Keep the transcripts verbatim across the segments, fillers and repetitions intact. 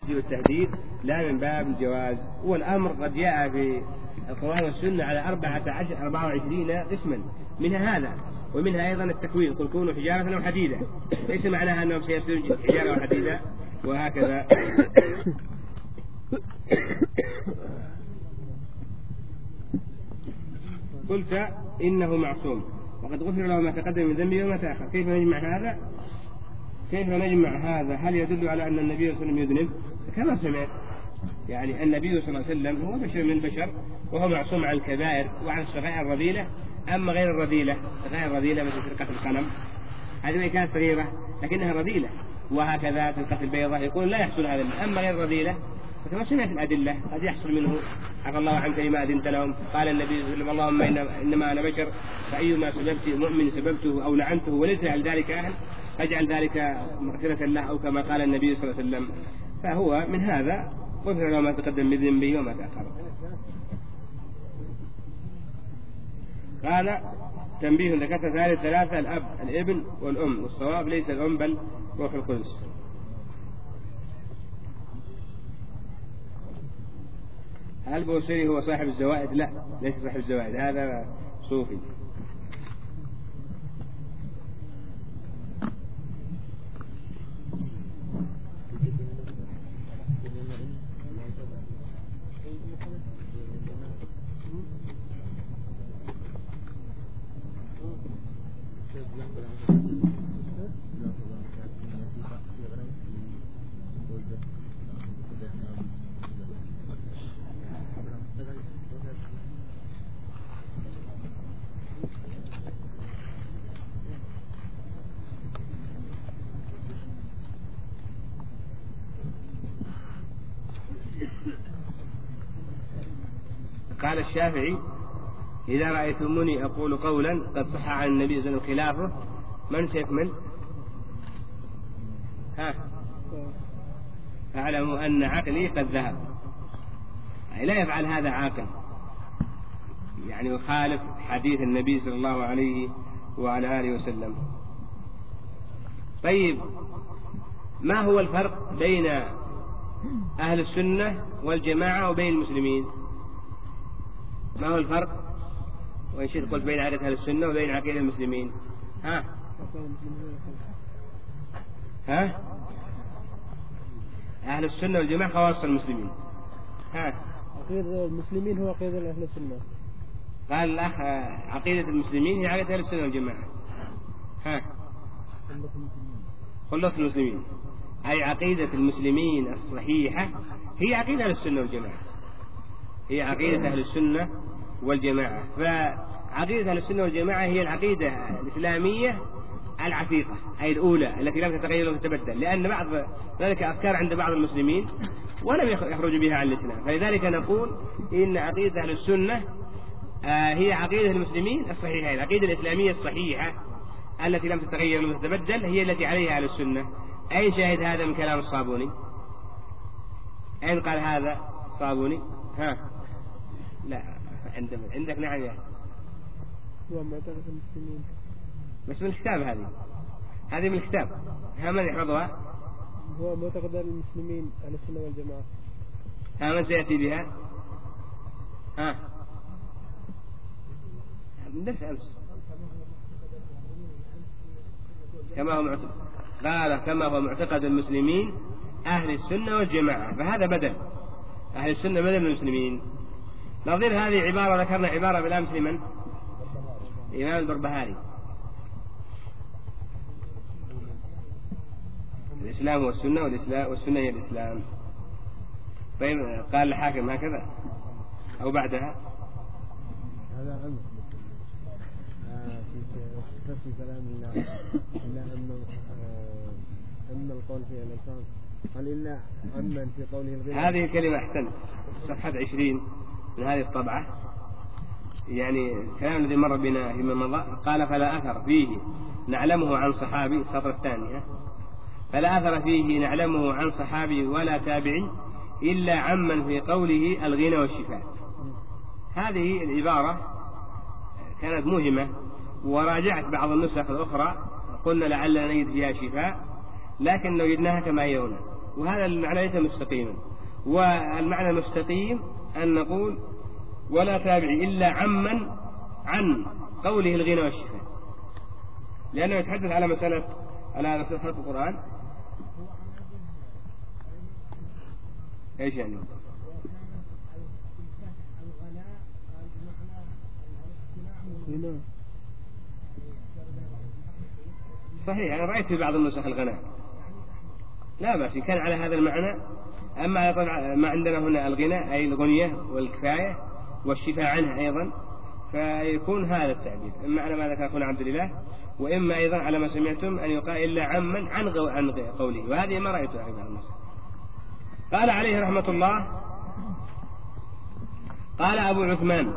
والتهديد لا من باب الجواز. والأمر قد جاء في القرآن والسنة على أربعة عشر أربعة وعشرين قسما، منها هذا ومنها أيضا التكوين، قل كونوا حجارة أو حديدا، ليس معناها أنهم سيصيرون حجارة أو حديدا وهكذا. قلت إنه معصوم وقد غفر له ما تقدم من ذنبه وما تأخر. كيف نجمع هذا؟ كيف نجمع هذا؟ هل يدل على أن النبي صلى الله عليه وسلم يذنب؟ كما سمعت، يعني النبي صلى الله عليه وسلم هو بشر من البشر وهو معصوم عن الكبائر وعن الصغائر الرذيلة. أما غير الرذيلة، الصغائر الرذيلة مثل سرقة القلم هذه وإن كانت صغيرة لكنها رذيلة، وهكذا سرقة البيضة يقول لا يحصل هذا. أما غير الرذيلة فكما سمعت الأدلة قد يحصل منه. عفى الله عنك لما أذنت لهم. قال النبي صلى الله عليه وسلم اللهم إنما أنا بشر فأيما سببت مؤمن سببته أو لعنته وليس على ذلك أهل فاجعل ذلك مغفرة له، أو كما قال النبي صلى الله عليه وسلم. فهو من هذا غفر له ما تقدم من ذنبه وما تأخر. قال تنبيه ذكرت ثالث ثلاثة الأب الابن والأم، والصواب ليس الأم بل روح القدس. هل بوصيري هو صاحب الزوائد؟ لا، ليس صاحب الزوائد، هذا صوفي. قال الشافعي إذا رأيتموني أقول قولا قد صح عن النبي صلى الله عليه وسلم خلافه من سيكمل؟ ها فاعلموا أن عقلي قد ذهب. لا يفعل هذا عاقل، يعني يخالف حديث النبي صلى الله عليه وعلى آله وسلم. طيب ما هو الفرق بين أهل السنة والجماعة وبين المسلمين؟ ما هو الفرق؟ وإن شئت قلت بين عقيدة أهل السنة وبين عقيدة المسلمين. ها ها أهل السنة والجماعة خواص المسلمين. ها عقيدة المسلمين هو عقيدة أهل السنة. قال الأخ عقيدة المسلمين هي عقيدة أهل السنة والجماعة. ها خلص المسلمين، أي عقيدة المسلمين الصحيحة هي عقيدة أهل السنة والجماعة، هي عقيدة أهل السنة والجماعة. فعقيدة أهل السنة والجماعة هي العقيدة الإسلامية العتيقة، أي الأولى التي لم تتغير ولم تتبدل، لأن بعض ذلك أفكار عند بعض المسلمين ولم يخرج بها عن الإسلام. فلذلك نقول إن عقيدة أهل السنة هي عقيدة المسلمين الصحيحة، العقيدة الإسلامية الصحيحة التي لم تتغير ولم تتبدل هي التي عليها أهل السنة. أين شاهد هذا من كلام الصابوني؟ أين قال هذا الصابوني؟ ها لا عندك عندك نعم يا هو معتقد المسلمين بس من الكتاب، هذه هذه من الكتاب، ها من يحفظها؟ هو معتقد المسلمين أهل السنة والجماعة. ها من سيأتي بها؟ ها من درس أمس كما هو معتقد، قال كما هو معتقد المسلمين أهل السنة والجماعة، فهذا بدل أهل السنة بدل من المسلمين. نظير هذه عبارة ذكرنا عبارة بالأمس لمن؟ الإمام البربهاري، الإسلام والسنة والإسلام والسنة هي الإسلام. طيب قال الحاكم هكذا أو بعدها؟ هذا أمر في كلام الله إلا أن أن القول في الإنسان قال إلا عمن في قوله الغنى. هذه الكلمة أحسن صفحة عشرين من هذه الطبعة، يعني الكلام الذي مر بنا فيما مضى. قال فلا أثر فيه نعلمه عن صحابي، السطر الثاني، فلا أثر فيه نعلمه عن صحابي ولا تابع إلا عمن في قوله الغنى والشفاء. هذه العبارة كانت مهمة، وراجعت بعض النسخ الأخرى قلنا لعلنا نجد فيها شفاء، لكن وجدناها كما هي هنا، وهذا المعنى ليس مستقيما. والمعنى المستقيم أن نقول ولا تابعي إلا عمن عن قوله الغنى والشفاء، لأنه يتحدث على مسألة على مسألة القرآن. إيش يعني؟ صحيح، أنا رأيت في بعض النسخ الغناء، لا بأس إن كان على هذا المعنى. أما ما عندنا هنا الغنى أي الغنية والكفاية والشفاء عنها أيضا، فيكون هذا التعبير إما على ما ذكر أخونا عبد الله، وإما أيضا على ما سمعتم أن يقال إلا عمن عن عن قوله، وهذه ما رأيتها في بعض النسخ. قال عليه رحمة الله: قال أبو عثمان،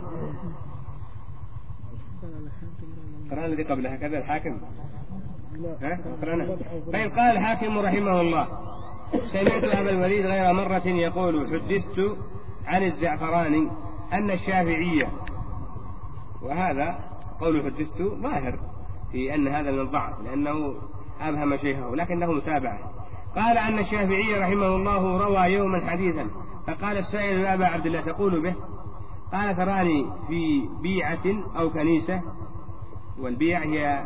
قرأنا الذي قبلها كذا الحاكم، ها قرأنا. طيب قال الحاكم رحمه الله: سمعت أبا الوليد غير مرة يقول: حدثت عن الزعفراني أن الشافعية، وهذا قول حدثت ظاهر في أن هذا من الضعف لأنه أبهم شيخه، لكنه متابعة. قال أن الشافعي رحمه الله روى يوما حديثا، فقال السائل: يا أبا عبد الله تقول به؟ قال: تراني في بيعة أو كنيسة، والبيع هي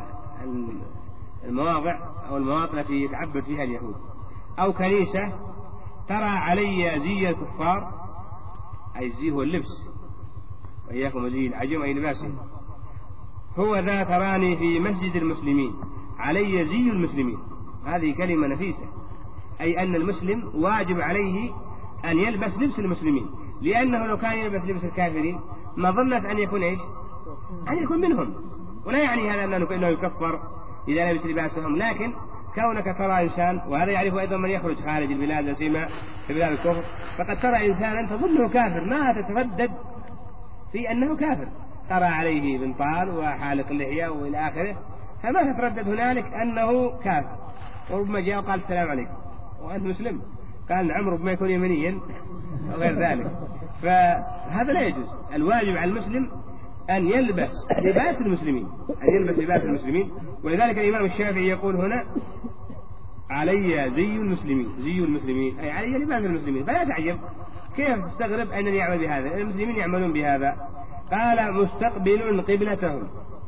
المواضع أو المواطن التي يتعبد فيها اليهود، أو كنيسة، ترى علي زي الكفار، أي الزي هو اللبس، وإياكم زي العجم أي لباسه، هو ذا تراني في مسجد المسلمين علي زي المسلمين. هذه كلمة نفيسة، أي أن المسلم واجب عليه أن يلبس لبس المسلمين، لأنه لو كان يلبس لبس الكافرين ما ظنت أن يكون إيش؟ أن يكون منهم. ولا يعني هذا أنه يكفر إذا لبس لباسهم، لكن كونك ترى إنسان، وهذا يعرفه أيضا من يخرج خارج البلاد لا سيما في بلاد الكفر، فقد ترى إنسانا تظنه كافر ما تتردد في أنه كافر، ترى عليه بنطال وحالق اللحية وإلى آخره، فما تتردد هنالك أنه كافر. وربما جاء وقال: السلام عليكم وأنت مسلم، قال: نعم، ربما يكون يمنيا وغير ذلك. فهذا لا يجوز. الواجب على المسلم أن يلبس لباس المسلمين، أن يلبس لباس المسلمين. ولذلك الإمام الشافعي يقول هنا: علي زي المسلمين، زي المسلمين أي علي لباس المسلمين. فلا تعجب كيف تستغرب أنني يعمل بهذا، المسلمين يعملون بهذا. قال: مستقبل قبلتهم،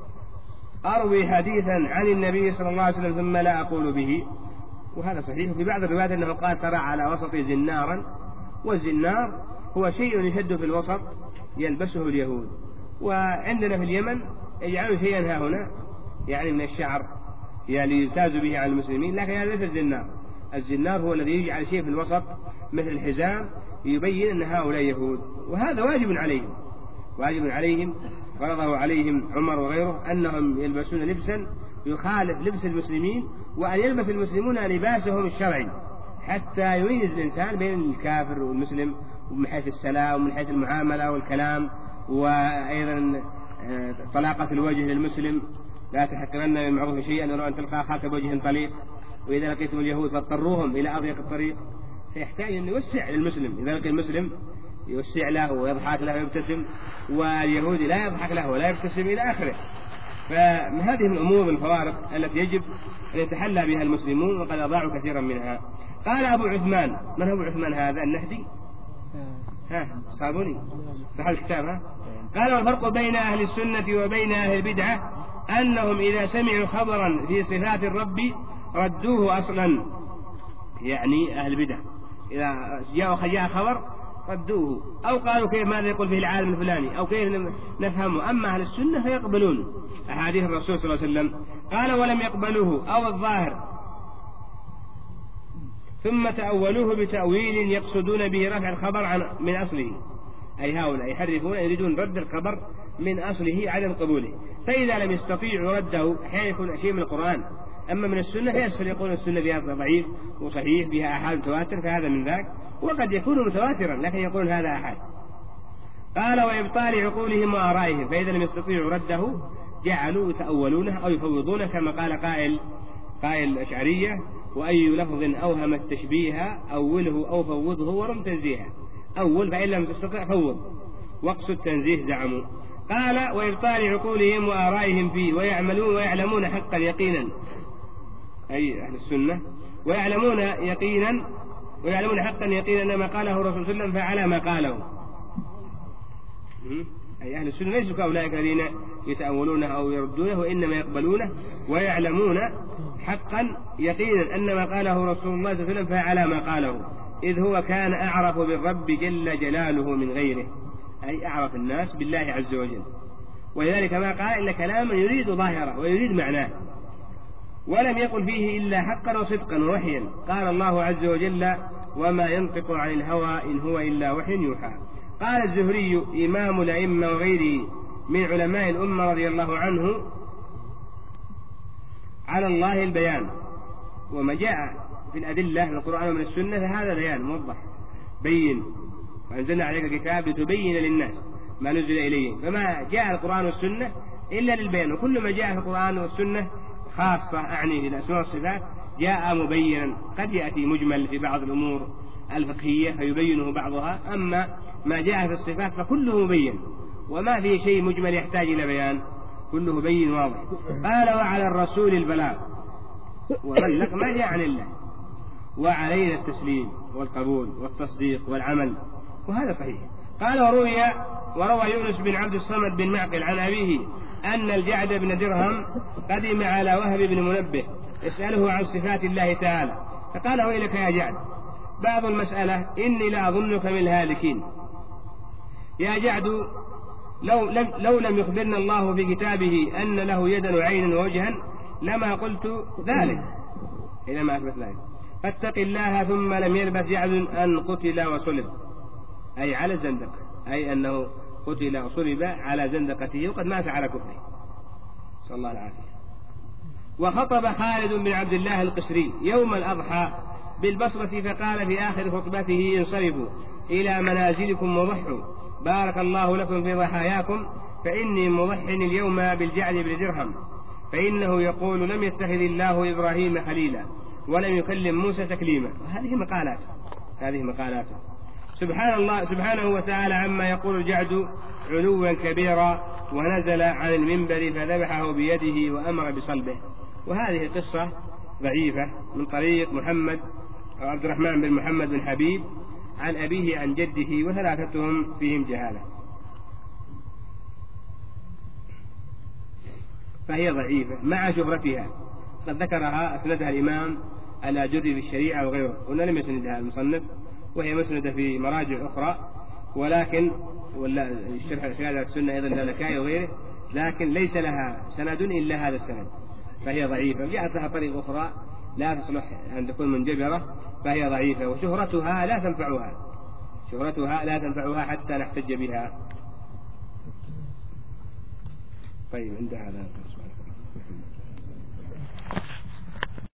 أروي حديثا عن النبي صلى الله عليه وسلم ثم لا أقول به. وهذا صحيح. في بعض الروايات أنه قال: ترى على وسط زنارا، والزنار هو شيء يشد في الوسط يلبسه اليهود، وعندنا في اليمن يجعلوا شيئا ها هنا يعني من الشعر يعني يمتاز به على المسلمين، لكن هذا ليس الزنار. الزنار هو الذي يجعل شيء في الوسط مثل الحزام يبين أن هؤلاء يهود، وهذا واجب عليهم، واجب عليهم فرضه عليهم عمر وغيره أنهم يلبسون لبسا يخالف لبس المسلمين، وأن يلبس المسلمون لباسهم الشرعي حتى يميز الإنسان بين الكافر والمسلم، ومن حيث السلام ومن حيث المعاملة والكلام، وأيضا طلاقة الوجه للمسلم، لا تحقرن من المعروف شيئا ولو أن تلقى أخاك بوجه طليق، وإذا لقيتم اليهود فاضطروهم إلى أضيق الطريق. فيحتاج أن يوسع للمسلم، إذا لقي المسلم يوسع له ويضحك له ويبتسم، واليهودي لا يضحك له ولا يبتسم إلى آخره. فهذه الأمور الفوارق التي يجب أن يتحلى بها المسلمون، وقد أضاعوا كثيرا منها. قال أبو عثمان، من هو أبو عثمان هذا؟ النهدي؟ ها صابوني صح الكتاب. ها قال: والفرق بين أهل السنة وبين أهل البدعة أنهم إذا سمعوا خبرا في صفات الرب ردوه أصلا. يعني أهل البدع إذا جاء جاء خبر ردوه، أو قالوا كيف ماذا يقول به العالم الفلاني أو كيف نفهمه. أما أهل السنة فيقبلون أحاديث الرسول صلى الله عليه وسلم. قال: ولم يقبلوه أو الظاهر ثم تأولوه بتأويل يقصدون به رفع الخبر عن من أصله، أي هؤلاء يحرفون يريدون رد الخبر من أصله عدم قبوله. فإذا لم يستطيعوا رده أحيانا يكون شيء من القرآن، أما من السنة فيسهل يقول السنة فيها ضعيف وصحيح فيها أحاد متواتر، فهذا من ذاك، وقد يكون متواترا لكن يقول هذا أحاد. قال: وإبطال عقولهم وآرائهم، فإذا لم يستطيعوا رده جعلوا يتأولونه أو يفوضونه، كما قال قائل قائل الأشعرية: وأي لفظ أوهم التشبيه أوله أو فوضه ورم تنزيها. أول فإن لم تستطع فوض، واقصد تنزيه زعموا. قال: وإبطال عقولهم وآرائهم فيه، ويعملون ويعلمون حقا يقينا، أي أهل السنة، ويعلمون يقينا ويعلمون حقا يقينا أن ما قاله الرسول صلى الله عليه وسلم فعلى ما قاله. أي أهل السنة ليسوا كأولئك الذين يتأولونه أو يردونه، وإنما يقبلونه ويعلمون حقا يقينا أن ما قاله رسول الله صلى الله عليه وسلم فعلى ما قاله، إذ هو كان أعرف بالرب جل جلاله من غيره، أي أعرف الناس بالله عز وجل. ولذلك ما قال إلا كلاما يريد ظاهره ويريد معناه، ولم يقل فيه إلا حقا وصدقا ووحيا. قال الله عز وجل: وما ينطق عن الهوى إن هو إلا وحي يوحى. قال الزهري إمام الأئمة وغيره من علماء الأمة رضي الله عنه: على الله البيان، وما جاء في الأدلة من القرآن ومن السنة فهذا بيان موضح بين، وأنزلنا عليك الكتاب لتبين للناس ما نزل إليهم. فما جاء القرآن والسنة إلا للبيان، وكل ما جاء في القرآن والسنة خاصة أعني للأسماء والصفات جاء مبينا. قد يأتي مجمل في بعض الأمور الفقهية فيبينه بعضها، أما ما جاء في الصفات فكله مبين، وما فيه شيء مجمل يحتاج إلى بيان، كله بين واضح. قال: وعلى الرسول البلاغ وبلغ ما جاء عن الله، وعلينا التسليم والقبول والتصديق والعمل، وهذا صحيح. قال: وروي وروى يونس بن عبد الصمد بن معقل عن أبيه أن الجعد بن درهم قدم على وهب بن منبه يسأله عن صفات الله تعالى، فقال: ويلك يا جعد، بعض المسألة إني لا أظنك من الهالكين. يا جعد، لو لم, لو لم يخبرنا الله في كتابه أن له يدا وعينا ووجها لما قلت ذلك، إذا ما أثبت ذلك. فاتق الله. ثم لم يلبث جعد أن قتل وصلب، أي على الزندقة، أي أنه قتل وصلب على زندقته وقد مات على كفره، صلى الله العافية. وخطب خالد بن عبد الله القشري يوم الأضحى بالبصرة فقال في آخر خطبته: انصرفوا إلى منازلكم وضحوا، بارك الله لكم في ضحاياكم، فإني مضح اليوم بالجعد بن درهم، فإنه يقول: لم يتخذ الله إبراهيم خليلا ولم يكلم موسى تكليما. هذه مقالات هذه مقالات سبحان الله سبحانه وتعالى عما يقول الجعد علوا كبيرا، ونزل عن المنبر فذبحه بيده وأمر بصلبه. وهذه قصة ضعيفة من طريق محمد أو عبد الرحمن بن محمد بن حبيب عن أبيه عن جده، وثلاثتهم فيهم جهالة، فهي ضعيفة مع شهرتها. قد ذكرها أسندها الإمام الآجري في الشريعة وغيره، وأنه لم يسندها المصنف، وهي مسندة في مراجع أخرى، ولكن ولا الشرح في هذا السنة أيضا للكائي وغيره، لكن ليس لها سند إلا هذا السند، فهي ضعيفة. جاءت لها طريق أخرى لا تصلح أن تكون منجبرة، فهي ضعيفة، وشهرتها لا تنفعها شهرتها لا تنفعها حتى نحتج بها. طيب، عند هذا.